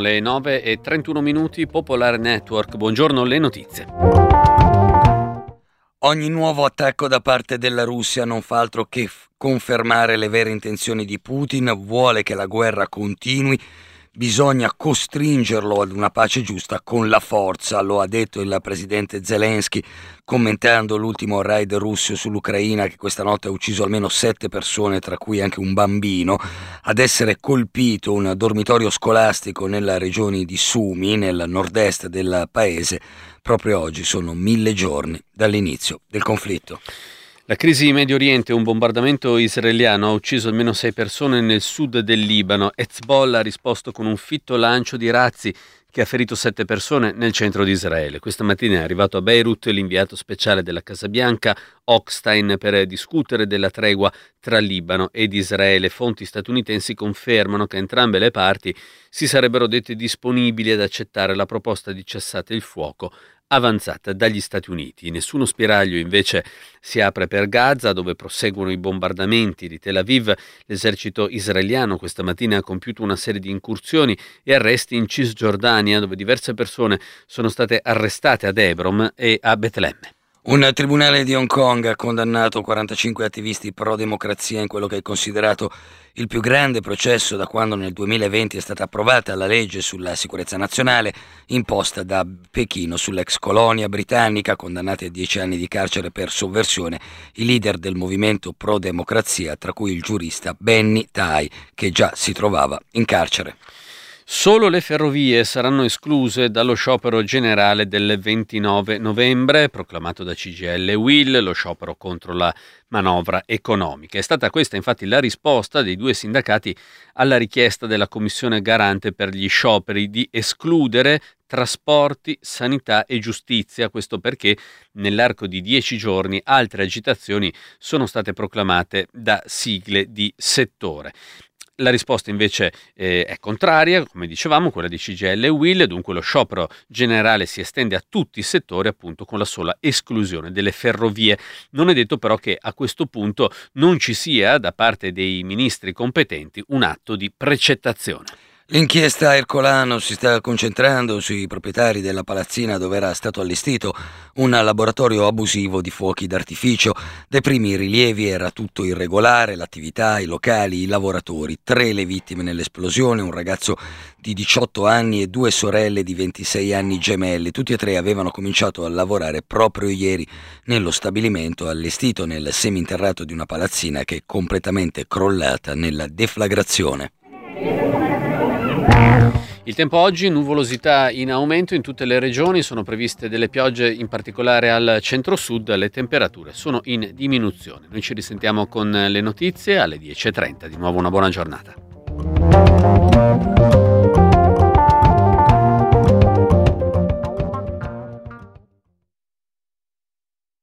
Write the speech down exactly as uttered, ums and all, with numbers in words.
le nove e trentuno minuti, Popolare Network. Buongiorno, le notizie. Ogni nuovo attacco da parte della Russia non fa altro che f- confermare le vere intenzioni di Putin. Vuole che la guerra continui. Bisogna costringerlo ad una pace giusta con la forza, lo ha detto il presidente Zelensky commentando l'ultimo raid russo sull'Ucraina, che questa notte ha ucciso almeno sette persone, tra cui anche un bambino. Ad essere colpito un dormitorio scolastico nella regione di Sumy, nel nord-est del paese. Proprio oggi sono mille giorni dall'inizio del conflitto. La crisi in Medio Oriente, un bombardamento israeliano ha ucciso almeno sei persone nel sud del Libano. Hezbollah ha risposto con un fitto lancio di razzi che ha ferito sette persone nel centro di Israele. Questa mattina è arrivato a Beirut l'inviato speciale della Casa Bianca, Hochstein, per discutere della tregua tra Libano ed Israele. Fonti statunitensi confermano che entrambe le parti si sarebbero dette disponibili ad accettare la proposta di cessate il fuoco avanzata dagli Stati Uniti. Nessuno spiraglio invece si apre per Gaza, dove proseguono i bombardamenti di Tel Aviv. L'esercito israeliano questa mattina ha compiuto una serie di incursioni e arresti in Cisgiordania, dove diverse persone sono state arrestate ad Hebron e a Betlemme. Un tribunale di Hong Kong ha condannato quarantacinque attivisti pro-democrazia in quello che è considerato il più grande processo da quando nel duemilaventi è stata approvata la legge sulla sicurezza nazionale imposta da Pechino sull'ex colonia britannica, condannati a dieci anni di carcere per sovversione i leader del movimento pro-democrazia, tra cui il giurista Benny Tai, che già si trovava in carcere. Solo le ferrovie saranno escluse dallo sciopero generale del ventinove novembre, proclamato da C G I L e U I L, lo sciopero contro la manovra economica. È stata questa infatti la risposta dei due sindacati alla richiesta della Commissione Garante per gli scioperi di escludere trasporti, sanità e giustizia. Questo perché nell'arco di dieci giorni altre agitazioni sono state proclamate da sigle di settore. La risposta invece eh, è contraria, come dicevamo, quella di C G I L e U I L, dunque lo sciopero generale si estende a tutti i settori, appunto con la sola esclusione delle ferrovie. Non è detto però che a questo punto non ci sia da parte dei ministri competenti un atto di precettazione. L'inchiesta Ercolano si sta concentrando sui proprietari della palazzina dove era stato allestito un laboratorio abusivo di fuochi d'artificio. Dai primi rilievi era tutto irregolare, l'attività, i locali, i lavoratori. Tre le vittime nell'esplosione, un ragazzo di diciotto anni e due sorelle di ventisei anni gemelle. Tutti e tre avevano cominciato a lavorare proprio ieri nello stabilimento allestito nel seminterrato di una palazzina che è completamente crollata nella deflagrazione. Il tempo oggi, nuvolosità in aumento in tutte le regioni, sono previste delle piogge in particolare al centro-sud, le temperature sono in diminuzione. Noi ci risentiamo con le notizie alle dieci e trenta, di nuovo una buona giornata.